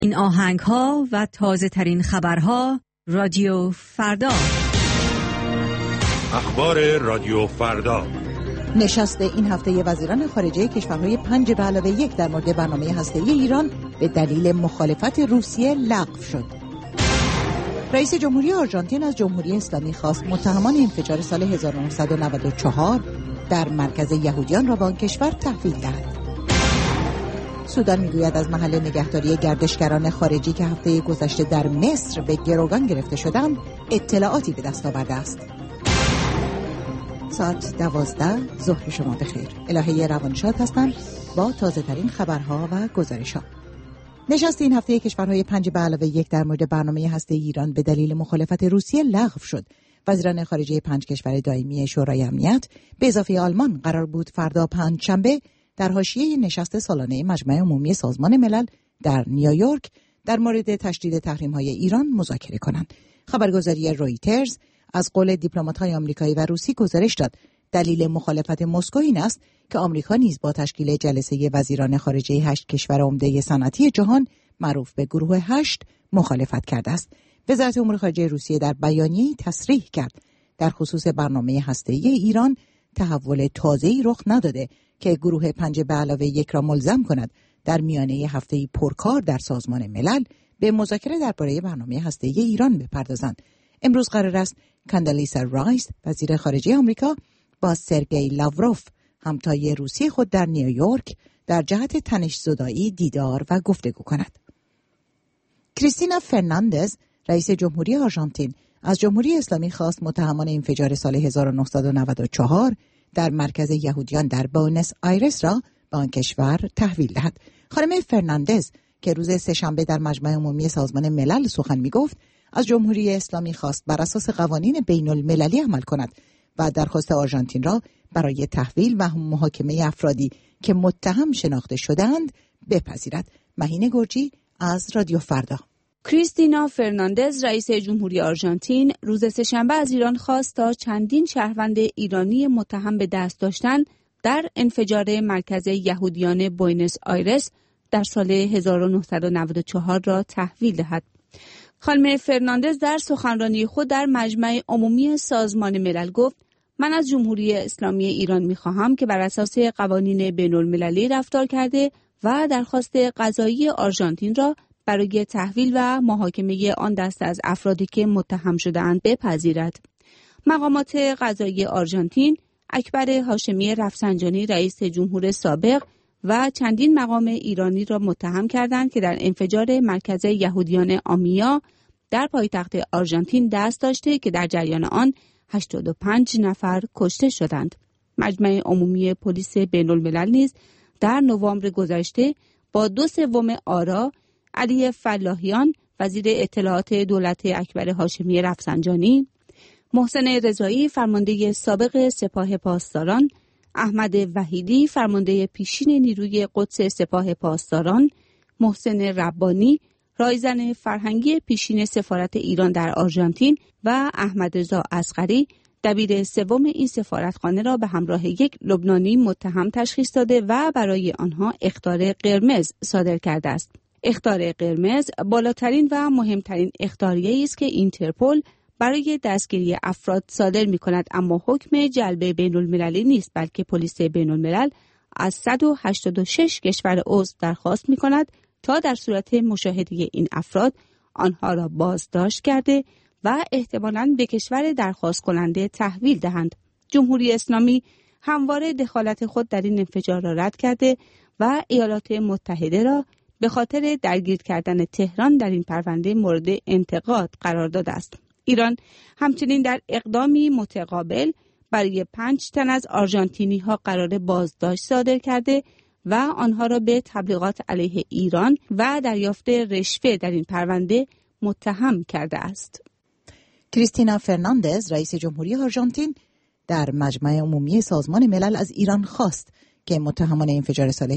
این آهنگ ها و تازه ترین خبرها رادیو فردا. اخبار رادیو فردا. نشست این هفته وزیران خارجه کشورهای 5+1 در مورد برنامه هسته‌ای ایران به دلیل مخالفت روسیه لغو شد. رئیس جمهوری آرژانتین از جمهوری اسلامی خواست متهمان انفجار سال 1994 در مرکز یهودیان را به آن کشور تحویل دهد. سودان میگوید از محل نگهداری گردشگران خارجی که هفته گذشته در مصر به گروگان گرفته شدند اطلاعاتی به دست آورده است. ساعت 12 ظهر شما بخیر. الهه روانشاد هستم با تازه ترین خبرها و گزارش‌ها. نشست این هفته کشورهای 5+1 در مورد برنامه هسته‌ای ایران به دلیل مخالفت روسیه لغو شد. وزیران خارجه 5 کشور دائمی شورای امنیت به اضافه آلمان قرار بود فردا پنجشنبه در حاشیه نشست سالانه مجمع عمومی سازمان ملل در نیویورک در مورد تشدید تحریم‌های ایران مذاکره کنند. خبرگزاری رویترز از قول دیپلمات‌های آمریکایی و روسی گزارش داد دلیل مخالفت مسکو این است که آمریکا نیز با تشکیل جلسه وزیران خارجه 8 کشور عمده صنعتی جهان معروف به گروه 8 مخالفت کرده است. وزارت امور خارجه روسیه در بیانیه‌ای تصریح کرد در خصوص برنامه هسته‌ای ایران تحول تازه‌ای رخ نداده که گروه 5+1 را ملزم کند در میانه هفته‌ای پرکار در سازمان ملل به مذاکره درباره برنامه هسته‌ای ایران بپردازند. امروز قرار است کاندالیسا رایس وزیر خارجه آمریکا با سرگئی لاوروف همتای روسی خود در نیویورک در جهت تنش‌زدایی دیدار و گفتگو کند. کریستینا فرناندز رئیس جمهوری آرژانتین از جمهوری اسلامی خواست متهمان انفجار سال 1994 در مرکز یهودیان در بوئنوس آیرس را به آن کشور تحویل دهد. خانم فرناندز که روز سه‌شنبه در مجمع عمومی سازمان ملل سخن می‌گفت از جمهوری اسلامی خواست بر اساس قوانین بین‌المللی عمل کند و درخواست آرژانتین را برای تحویل و محاکمه افرادی که متهم شناخته شدند بپذیرد. مهین گرجی از رادیو فردا. کریستینا فرناندز رئیس جمهوری آرژانتین روز سه‌شنبه از ایران خواست تا چندین شهروند ایرانی متهم به دست داشتن در انفجار مرکز یهودیان بوئنوس آیرس در سال 1994 را تحویل دهد. خانم فرناندز در سخنرانی خود در مجمع عمومی سازمان ملل گفت: من از جمهوری اسلامی ایران می‌خواهم که بر اساس قوانین بین‌المللی رفتار کرده و درخواست قضایی آرژانتین را برای تحویل و محاکمه آن دسته از افرادی که متهم شده‌اند بپذیرد. مقامات قضایی آرژانتین اکبر هاشمی رفسنجانی رئیس جمهور سابق و چندین مقام ایرانی را متهم کردند که در انفجار مرکز یهودیان آمیا در پایتخت آرژانتین دست داشته که در جریان آن 85 نفر کشته شدند. مجمع عمومی پلیس بین‌الملل نیز در نوامبر گذشته با 2/3 آرا علی فلاحیان وزیر اطلاعات دولت اکبر هاشمی رفسنجانی، محسن رضایی فرمانده سابق سپاه پاسداران، احمد وحیدی فرمانده پیشین نیروی قدس سپاه پاسداران، محسن ربانی رایزن فرهنگی پیشین سفارت ایران در آرژانتین و احمد رضا اصغری دبیر سوم این سفارتخانه را به همراه یک لبنانی متهم تشخیص داده و برای آنها اخطار قرمز صادر کرده است. اخطار قرمز بالاترین و مهمترین اخطاریه‌ای است که اینترپل برای دستگیری افراد صادر می‌کند، اما حکم جلب بین‌المللی نیست، بلکه پلیس بین‌الملل از 186 کشور عضو درخواست می‌کند تا در صورت مشاهده این افراد آنها را بازداشت کرده و احتمالاً به کشور درخواست کننده تحویل دهند. جمهوری اسلامی همواره دخالت خود در این انفجار را رد کرده و ایالات متحده را به خاطر درگیر کردن تهران در این پرونده مورد انتقاد قرار داده است. ایران همچنین در اقدامی متقابل برای 5 تن از آرژانتینی‌ها قرار بازداشت صادر کرده و آنها را به تبلیغات علیه ایران و دریافت رشوه در این پرونده متهم کرده است. کریستینا فرناندز رئیس جمهوری آرژانتین در مجمع عمومی سازمان ملل از ایران خواست که متهمان انفجار سال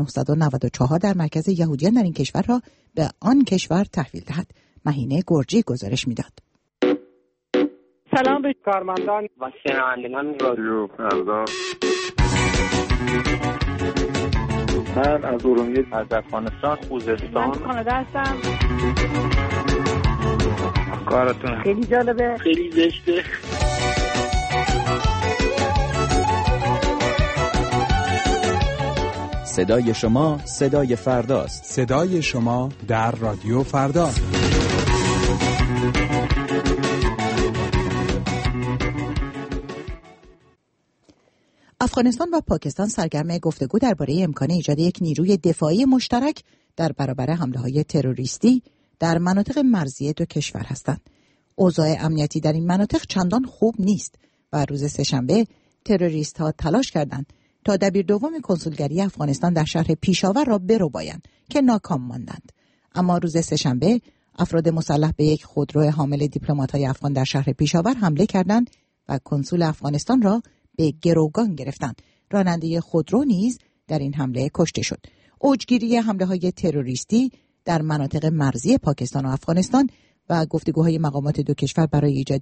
1994 در مرکز یهودیان در این کشور را به آن کشور تحویل دهد. مهین گرجی گزارش میداد. سلام به کارمندان و شنوندگان رادیو فردا. من از ارومیه، از افغانستان، خوزستان. من کانادا هستم. کارتون خیلی جالبه، خیلی زشته. صدای شما صدای فرداست. صدای شما در رادیو فردا. افغانستان و پاکستان سرگرم گفتگو درباره امکان ایجاد یک نیروی دفاعی مشترک در برابر حمله‌های تروریستی در مناطق مرزی دو کشور هستند. اوضاع امنیتی در این مناطق چندان خوب نیست و روز سه‌شنبه تروریست‌ها تلاش کردند تا دبیردوم کنسولگری افغانستان در شهر پیشاور را بربایند که ناکام ماندند. اما روز سه‌شنبه افراد مسلح به یک خودرو حامل دیپلمات‌های افغان در شهر پیشاور حمله کردند و کنسول افغانستان را به گروگان گرفتند. راننده خودرو نیز در این حمله کشته شد. اوجگیری حمله‌های تروریستی در مناطق مرزی پاکستان و افغانستان و گفتگوهای مقامات دو کشور برای ایجاد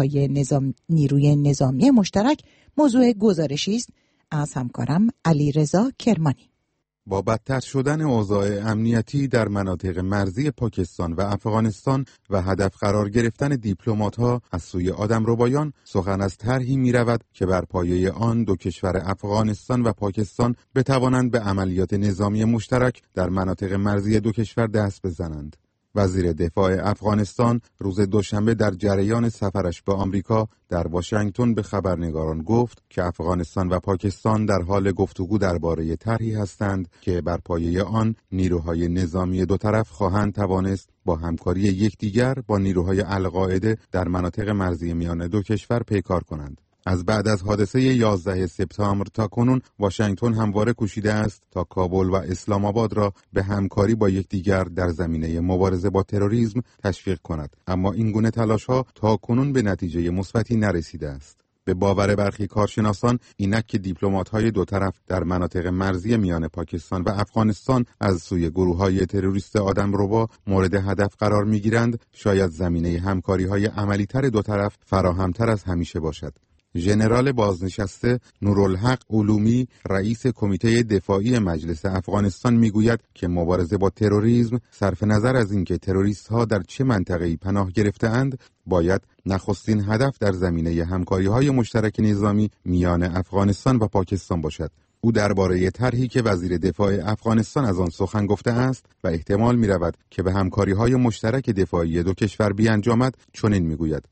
نیروی نظامی مشترک موضوع گزارشی است از همکارم علیرضا کرمانی. با بدتر شدن اوضاع امنیتی در مناطق مرزی پاکستان و افغانستان و هدف قرار گرفتن دیپلمات‌ها از سوی آدمربایان، سخن از طرحی می‌رود که بر پایه آن دو کشور افغانستان و پاکستان بتوانند به عملیات نظامی مشترک در مناطق مرزی دو کشور دست بزنند. وزیر دفاع افغانستان روز دوشنبه در جریان سفرش به آمریکا در واشنگتن به خبرنگاران گفت که افغانستان و پاکستان در حال گفتگو درباره طرحی هستند که بر پایه آن نیروهای نظامی دو طرف خواهند توانست با همکاری یکدیگر با نیروهای القاعده در مناطق مرزی میان دو کشور پیکار کنند. از بعد از حادثه 11 سپتامبر تا کنون واشنگتن همواره کوشیده است تا کابل و اسلام آباد را به همکاری با یکدیگر در زمینه مبارزه با تروریسم تشویق کند، اما این گونه تلاش‌ها تا کنون به نتیجه مثبتی نرسیده است. به باور برخی کارشناسان اینک که دیپلمات‌های دو طرف در مناطق مرزی میان پاکستان و افغانستان از سوی گروه‌های تروریست آدمربا مورد هدف قرار می‌گیرند، شاید زمینه همکاری‌های عملی‌تر دو طرف فراهم‌تر از همیشه باشد. ژنرال بازنشسته نورالحق علومی، رئیس کمیته دفاعی مجلس افغانستان میگوید که مبارزه با تروریسم صرف نظر از اینکه تروریست‌ها در چه منطقه‌ای پناه گرفته‌اند، باید نخستین هدف در زمینه همکاری‌های مشترک نظامی میان افغانستان و پاکستان باشد. او درباره طرحی که وزیر دفاع افغانستان از آن سخن گفته است و احتمال می‌رود که به همکاری‌های مشترک دفاعی دو کشور بیانجامد چنین میگوید: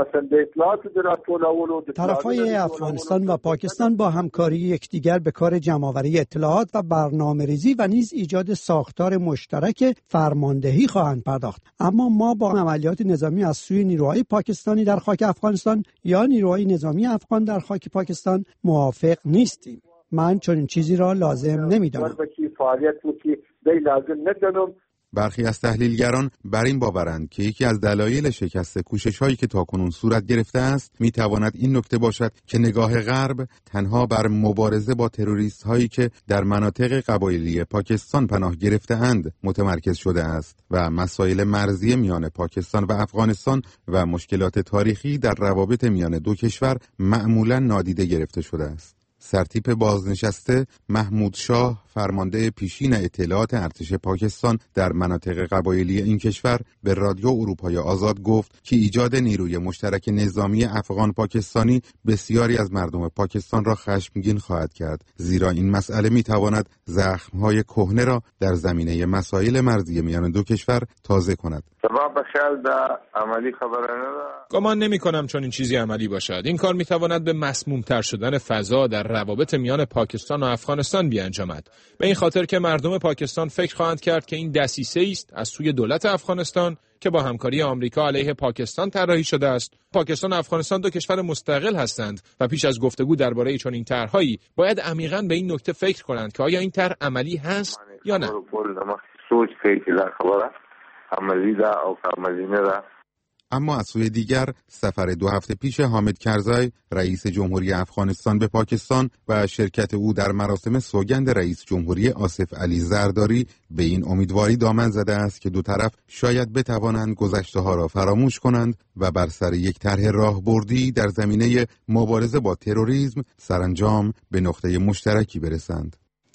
طرفای افغانستان و پاکستان با همکاری یکدیگر به کار جمع‌آوری اطلاعات و برنامه‌ریزی و نیز ایجاد ساختار مشترک فرماندهی خواهند پرداخت. اما ما با عملیات نظامی از سوی نیروهای پاکستانی در خاک افغانستان یا نیروهای نظامی افغان در خاک پاکستان موافق نیستیم. من چنین چیزی را لازم نمی‌دانم. برخی از تحلیلگران بر این باورند که یکی از دلایل شکست کوشش‌هایی که تاکنون صورت گرفته است می‌تواند این نکته باشد که نگاه غرب تنها بر مبارزه با تروریست‌هایی که در مناطق قبایلی پاکستان پناه گرفته‌اند متمرکز شده است و مسائل مرزی میان پاکستان و افغانستان و مشکلات تاریخی در روابط میان دو کشور معمولاً نادیده گرفته شده است. سرتیپ بازنشسته محمود شاه، فرمانده پیشین اطلاعات ارتش پاکستان در مناطق قبایلی این کشور، به رادیو اروپای آزاد گفت که ایجاد نیروی مشترک نظامی افغان پاکستانی بسیاری از مردم پاکستان را خشمگین خواهد کرد، زیرا این مسئله میتواند زخم‌های کهنه را در زمینه مسائل مرزی میان دو کشور تازه کند. گمان نمی‌کنم چون این چیزی عملی باشد. این کار میتواند به مسموم‌تر شدن فضا در روابط میان پاکستان و افغانستان بیانجامد. به این خاطر که مردم پاکستان فکر خواهند کرد که این دسیسه است از سوی دولت افغانستان که با همکاری آمریکا علیه پاکستان طراحی شده است. پاکستان و افغانستان دو کشور مستقل هستند و پیش از گفتگو درباره چون این طرح‌هایی باید عمیقاً به این نکته فکر کنند که آیا این طرح عملی هست یا نه. اما از سوی دیگر سفر 2 هفته پیش حامد کرزای رئیس جمهوری افغانستان به پاکستان و شرکت او در مراسم سوگند رئیس جمهوری آصف علی زرداری به این امیدواری دامن زده است که دو طرف شاید بتوانند گذشته‌ها را فراموش کنند و بر سر یک طرح راهبردی در زمینه مبارزه با تروریسم سرانجام به نقطه مشترکی برسند.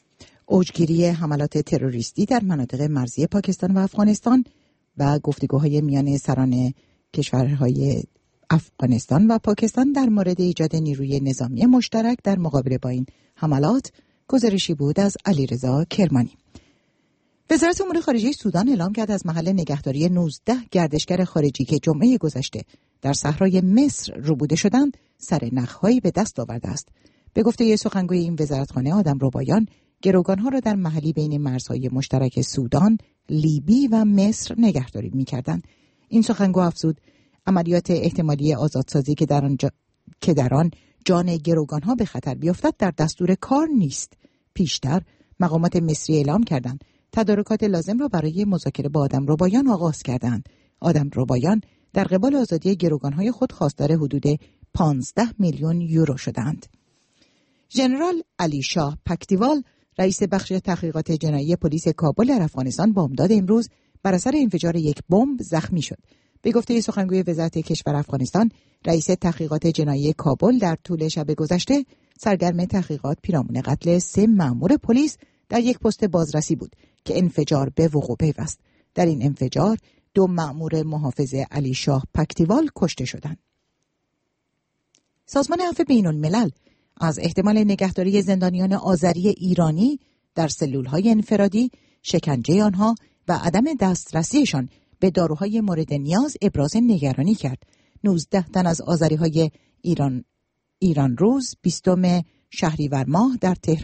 اوجگیری حملات تروریستی در مناطق مرزی پاکستان و افغانستان و گفتگوهای میان سران کشورهای افغانستان و پاکستان در مورد ایجاد نیروی نظامی مشترک در مقابله با این حملات، گزارشی بود از علیرضا کرمانی. وزارت امور خارجه سودان اعلام کرد از محل نگهداری 19 گردشگر خارجی که جمعه گذشته در صحرای مصر ربوده شدند، سر نخ‌هایی به دست آورده است. به گفته سخنگوی این وزارتخانه آدم ربایان، گروگان‌ها را در محلی بین مرزهای مشترک سودان، لیبی و مصر نگهداری می‌کردند. این سخنگو افزود عملیات احتمالی آزادسازی که در آن جان گروگان‌ها به خطر بیفتد در دستور کار نیست. پیشتر مقامات مصری اعلام کردند تدارکات لازم را برای مذاکره با آدم ربایان آغاز کردند. آدم ربایان در قبال آزادی گروگان‌های خود خواستار حدود 15 میلیون یورو شدند. ژنرال علی شاه پکتیوال، رئیس بخش تحقیقات جنایی پلیس کابل در افغانستان، بامداد امروز بر اثر انفجار یک بمب زخمی شد. به گفته سخنگوی وزارت کشور افغانستان، رئیس تحقیقات جنایی کابل در طول شب گذشته سرگرم تحقیقات پیرامون قتل 3 مأمور پلیس در یک پست بازرسی بود که انفجار به وقوع پیوست. در این انفجار 2 مأمور محافظ علی شاه پکتیوال کشته شدند. سازمان عفو بین‌الملل از احتمال نگهداری زندانیان آذری ایرانی در سلول‌های انفرادی، شکنجه آنها و عدم دسترسیشان به داروهای مورد نیاز ابراز نگرانی کرد. 19 تن از آذری‌های ایران روز 20 شهریور ماه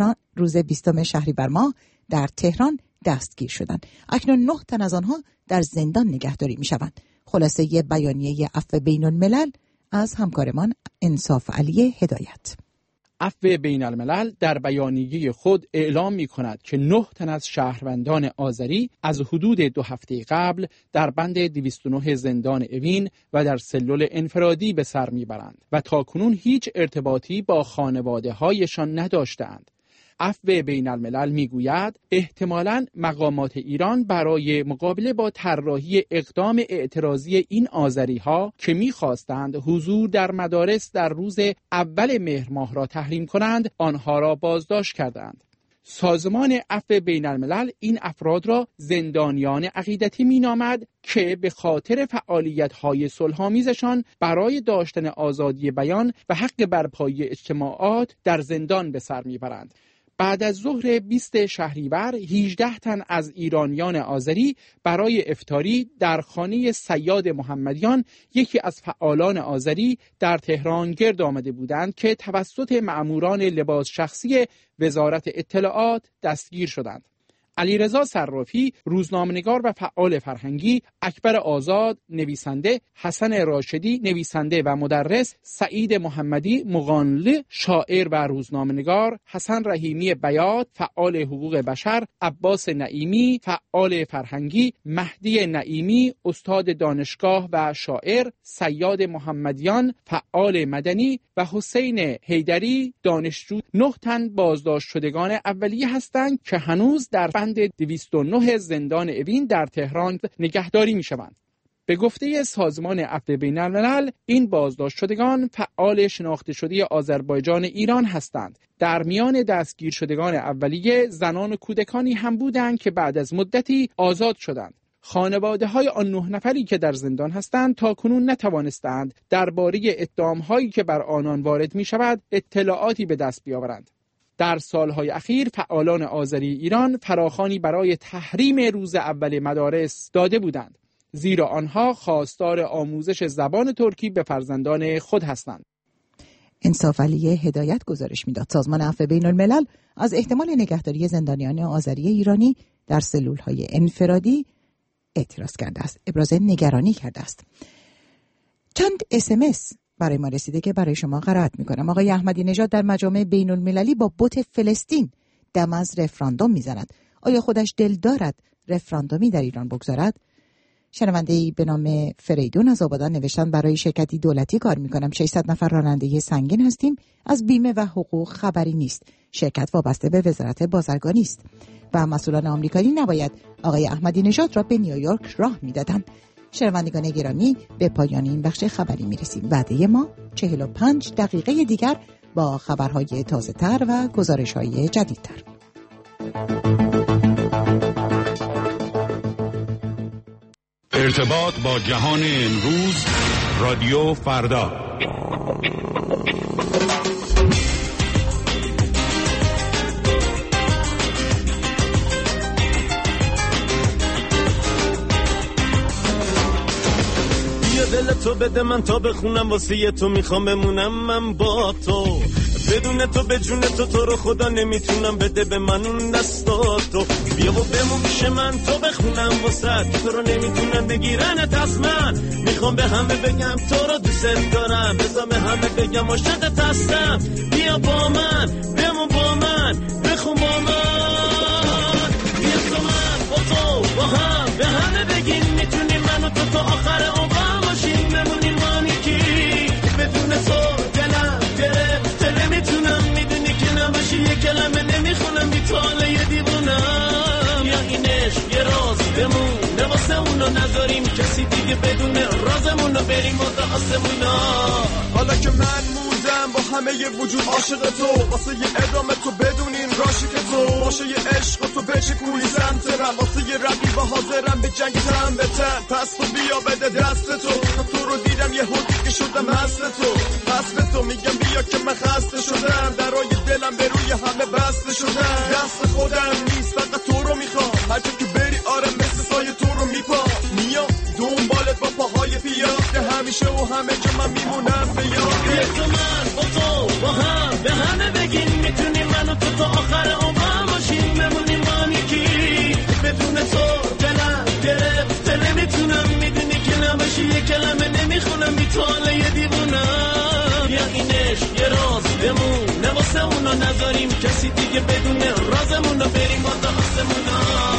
در تهران دستگیر شدند. اکنون 9 تن از آنها در زندان نگهداری می‌شوند. خلاصه بیانیه عفو بین‌الملل از همکارمان انصاف علی هدایت. عفو بین الملل در بیانیه خود اعلام می کند که 9 تن از شهروندان آذری از حدود 2 هفته قبل در بند 209 زندان اوین و در سلول انفرادی به سر می برند و تاکنون هیچ ارتباطی با خانواده هایشان نداشتند. عفو بین الملل میگوید احتمالاً مقامات ایران برای مقابله با طراحی اقدام اعتراضی این آذری‌ها که می‌خواستند حضور در مدارس در روز اول مهر ماه را تحریم کنند، آنها را بازداشت کردند. سازمان عفو بین الملل این افراد را زندانیان عقیدتی مینامد که به خاطر فعالیت‌های صلح‌آمیزشان برای داشتن آزادی بیان و حق برپایی اجتماعات در زندان به سر میبرند. بعد از ظهر 20 شهریور 18 تن از ایرانیان آذری برای افطاری در خانه صیاد محمدیان، یکی از فعالان آذری، در تهران گرد آمده بودند که توسط مأموران لباس شخصی وزارت اطلاعات دستگیر شدند. علیرضا صرافی، روزنامه‌نگار و فعال فرهنگی، اکبر آزاد، نویسنده، حسن راشدی، نویسنده و مدرس، سعید محمدی، مغانله، شاعر و روزنامه‌نگار، حسن رحیمی بیات، فعال حقوق بشر، عباس نعیمی، فعال فرهنگی، مهدی نعیمی، استاد دانشگاه و شاعر، سیاد محمدیان، فعال مدنی و حسین حیدری، دانشجو، 9 تن بازداشت شدگان اولیه هستند که هنوز در بند 209 زندان اوین در تهران نگهداری می‌شوند. به گفته سازمان عفو بین‌الملل، این بازداشت شدگان فعال شناخته شده آذربایجان ایران هستند. در میان دستگیر شدگان اولیه زنان و کودکانی هم بودند که بعد از مدتی آزاد شدند. خانواده‌های آن 9 نفری که در زندان هستند تاکنون نتوانستند درباره اتهام‌هایی که بر آنان وارد می‌شود اطلاعاتی به دست بیاورند. در سالهای اخیر فعالان آذری ایران فراخوانی برای تحریم روز اول مدارس داده بودند، زیرا آنها خواستار آموزش زبان ترکی به فرزندان خود هستند. انصاف علی هدایت گزارش میداد سازمان عفو بین‌الملل از احتمال نگهداری زندانیان آذری ایرانی در سلول‌های انفرادی اعتراض کرده است، ابراز نگرانی کرده است. چند SMS برای ما رسیده که برای شما قرائت میکنم. آقای احمدی نژاد در مجامع بین المللی با بت فلسطین دم از رفراندوم میزند. آیا خودش دل دارد رفراندومی در ایران بگذارد؟ شنونده‌ای به نام فریدون از آبادان نوشتن برای شرکتی دولتی کار میکنم. 600 نفر راننده سنگین هستیم. از بیمه و حقوق خبری نیست. شرکت وابسته به وزارت بازرگانی است و مسئولان آمریکایی نباید آقای احمدی نژاد را به نیویورک راه میدادند. شنوندگان گرامی، به پایان این بخش خبری میرسیم. وعده ما 45 دقیقه دیگر با خبرهای تازه تر و گزارش های جدید تر. ارتباط با جهان امروز، رادیو فردا. بیا دل تو بده من تا بخونم واسه تو میخوام بمونم من با تو، بدون تو به جون تو رو خدا نمیتونم، بده به من اون دستاتو، بیا و بمون پیش من تو بخونم واسه تو رو نمیتونن بگیرنت از من، میخوام به همه بگم تو رو دوست دارم، بذار به همه بگم عاشقت هستم، بیا با من بمون با من بخون با من، بیا تو من با تو با هم به همه بگین میتونیم من و تو آخر عمر باشیم، بمونیم ما یکی بدون تو دلم گرفته نمیتونم، میدونی که نباشی یه کلمه نمیخونم، بی تو حالا یه دیوونم، یا این عشق یه راز بمونه واسه اونو نذاریم کسی دیگه بدونه، رازمونو بریم واسه آسمونا، حالا که من موندم با همه ی وجود عاشق تو، واسه یه ادامه تو بدونین راشی که تو باشه یه عشق تو بچکونی سمترم، واسه یه رقیب حاضرم به جنگ تن به تن، پس تو بیا بده دست تو رو دیدم یه حدی که شدم هست تو، هست تو میگم بیا که من خسته شدم، درای دلم به روی همه بسته شدم، دست خودم نیست فقط تو رو میخوام، هر جا که بری آره مثل سایه تو رو میپام، میام دنبالت با پاهای پیاده همیشه و همه جا من میمونم به یاد، بیا تو من با تو با هم به همه بگین میتونیم من و تو آخر عمر باشیم، بمونیم با یکی بدون تو دلم گرفته نمیتونم، میدونی که نباشی یه کلمه نمیخونم، بی تو حالا یه دیوونم، بیا این عشق یه راز بمونه واسه اونو نذاریم کسی دیگه بدونه، رازمونو بریم واسه آسمونا،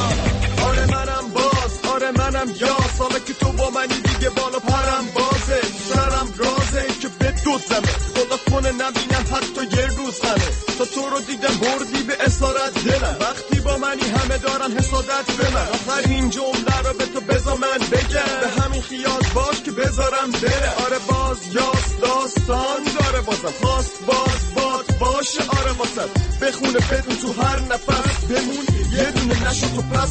آره منم باز آره منم یا ساله که تو با منی دیگه بالا پرم بازه، سرم رازه که به دوزمه، خدا کنه نبینم حتی یه روز همه، تا تو رو دیدم بردی به اسارت دلم، وقتی با منی همه دارن حسادت به من، آخرین جمله رو به تو بذار من بگم، به همین خیال باش که بذارم بره، آره باز یاس داستان داره بازم، خواست باز باد باشه آره واسم، بخونه بدون تو هر نفس بمون یه دونه نشو تو پس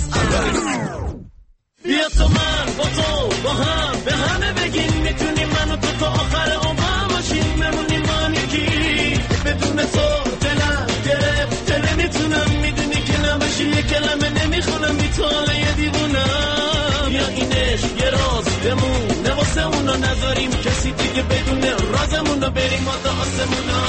بیا تو من با تو با هم به همه بگین میتونیم من و تو آخر عمر باشیم، بمونیم ما یکی بدون تو دلم گرفته نمیتونم، میدونی که نباشی یه کلمه نمیخونم، بی تو حالا یه دیوونم، بیا این عشق یه راز بمونه واسه اونو نذاریم کسی دیگه بدونه، رازمونو بریم واسه آسمونا.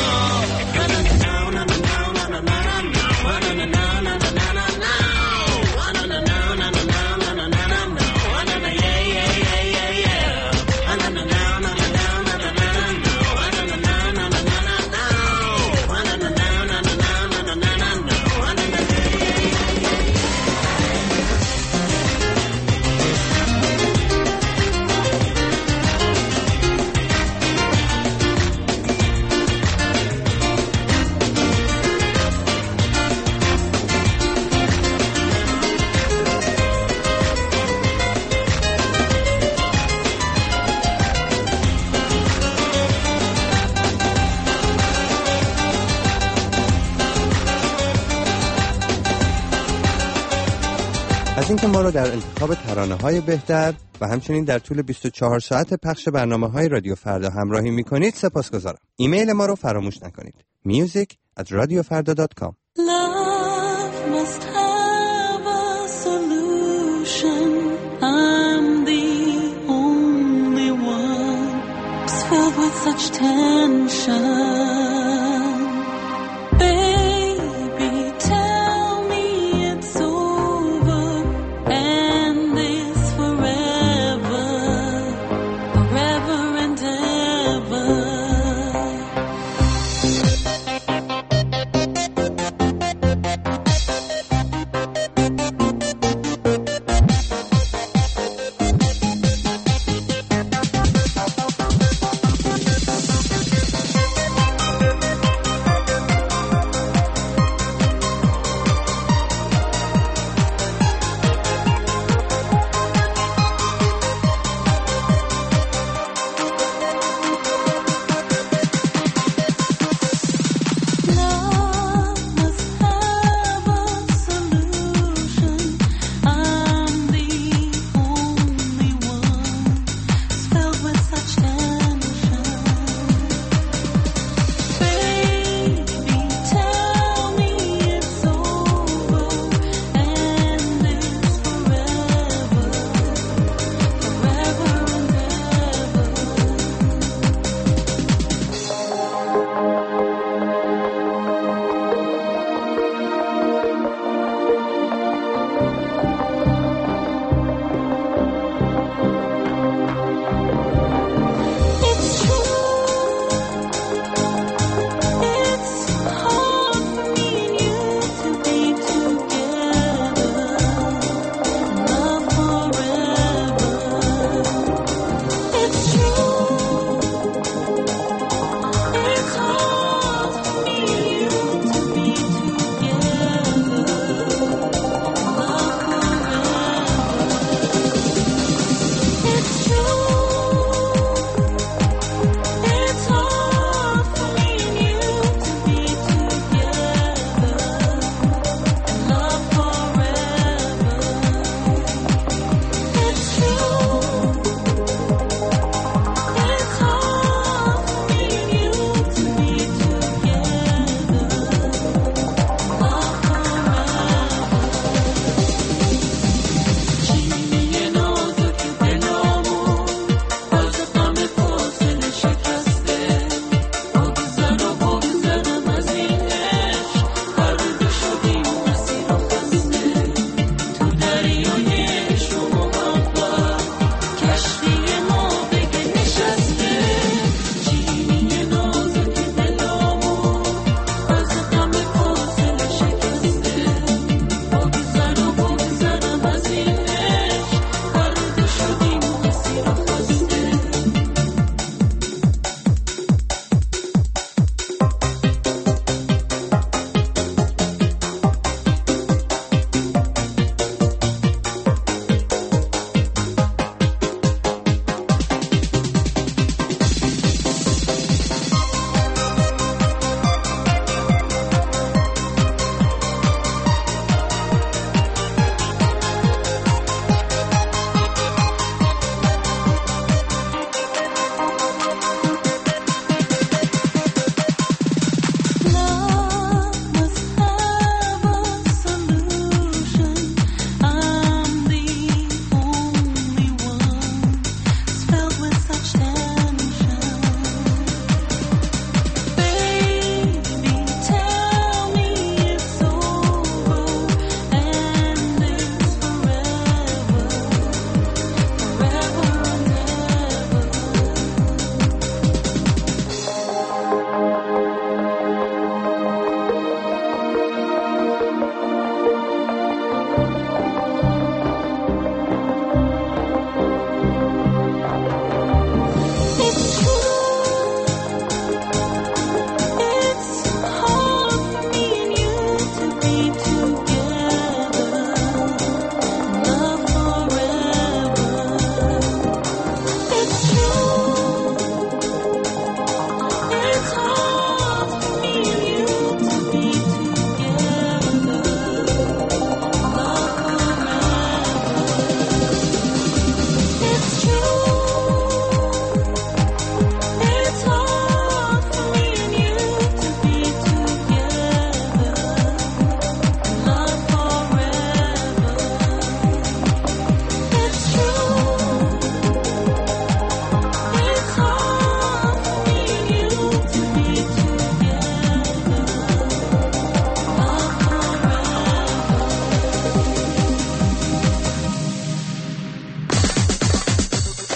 از اینکه ما رو در انتخاب ترانه‌های بهتر و همچنین در طول 24 ساعت پخش برنامه‌های رادیو فردا همراهی می‌کنید سپاسگزارم. ایمیل ما رو فراموش نکنید. music@radiofarda.com. Love must have a solution. I'm the only one. It's filled with such tension.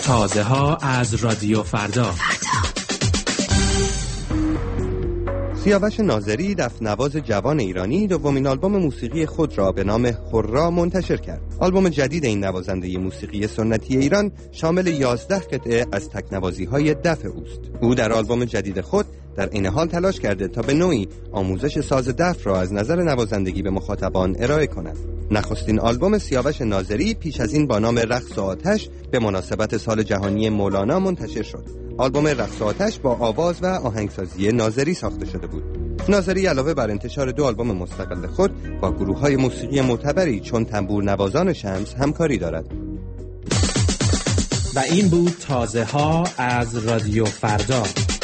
تازه ها از رادیو فردا. سیاوش ناظری، دفنواز جوان ایرانی، دومین آلبوم موسیقی خود را به نام هورا منتشر کرد. آلبوم جدید این نوازنده موسیقی سنتی ایران شامل 11 قطعه از تکنوازی‌های دف اوست. او در آلبوم جدید خود در این حال تلاش کرده تا به نوعی آموزش ساز دف را از نظر نوازندگی به مخاطبان ارائه کند. نخستین آلبوم سیاوش ناظری پیش از این با نام رقص و آتش به مناسبت سال جهانی مولانا منتشر شد. آلبوم رقص و آتش با آواز و آهنگسازی ناظری ساخته شده بود. ناظری علاوه بر انتشار 2 آلبوم مستقل خود با گروه‌های موسیقی معتبری چون تنبور نوازان شمس همکاری دارد. و این بود تازه ها از رادیو فردا.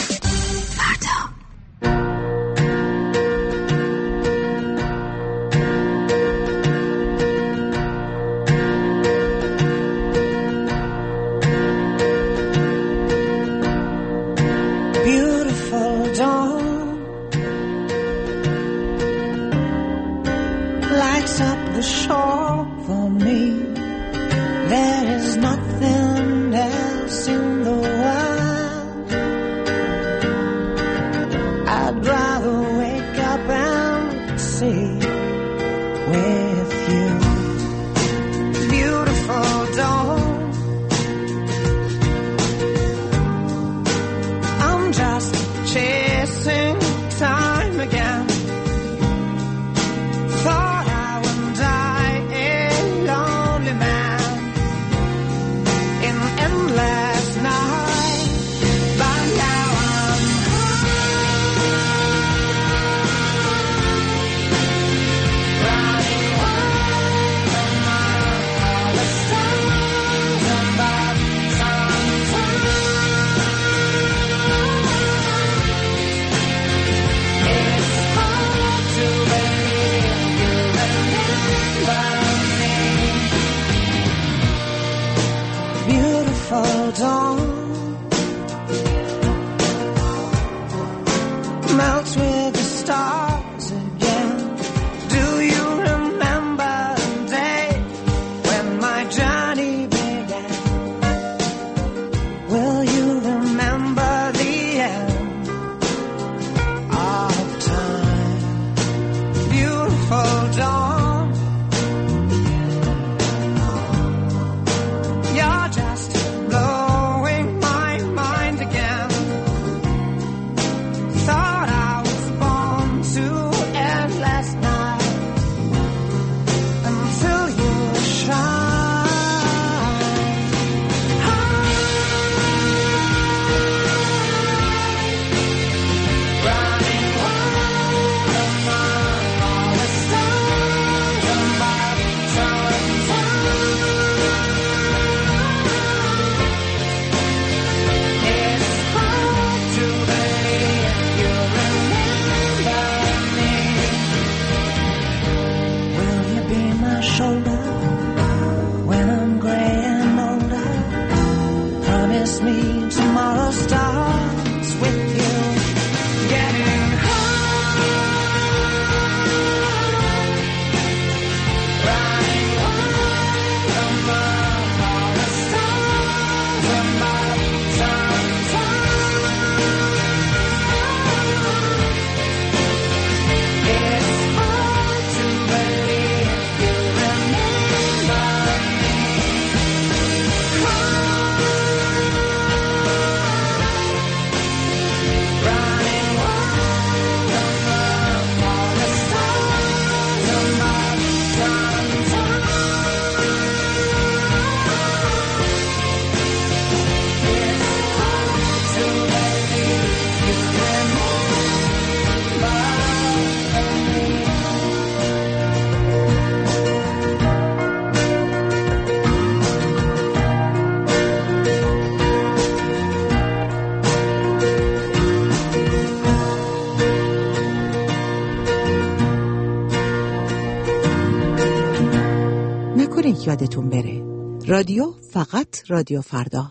یادتون بره رادیو فقط رادیو فردا.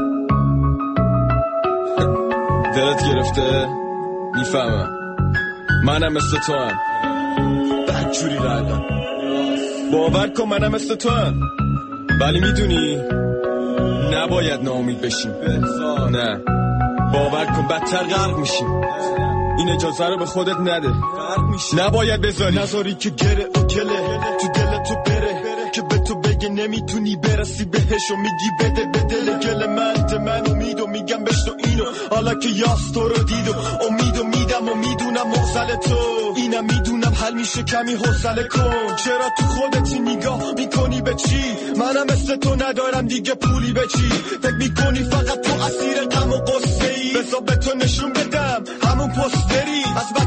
دلت گرفته؟ میفهمم. منم مثل تو هم بدجوری رردم، باور کن منم مثل تو هم، ولی میدونی نباید ناامید بشیم، نه باور کن بدتر غرق میشیم، این اجازه رو به خودت نده، نباید نذاری که گره و گله تو دل تو بره، که به تو بگه نمیتونی برسی بهش و میگی بده به دل گل من امید و میگم بشت و اینو، حالا که یاس تو رو دید و امید و میدم و میدونم مغزل تو اینم میدونم حل میشه کمی حوصله کن، چرا تو خودتی نگاه میکنی به چی؟ منم مثل تو ندارم دیگه پولی به چی؟ فکر میکنی فقط تو اسیر غم و قصه ای؟ بذار به تو نشون بدم همون پستری از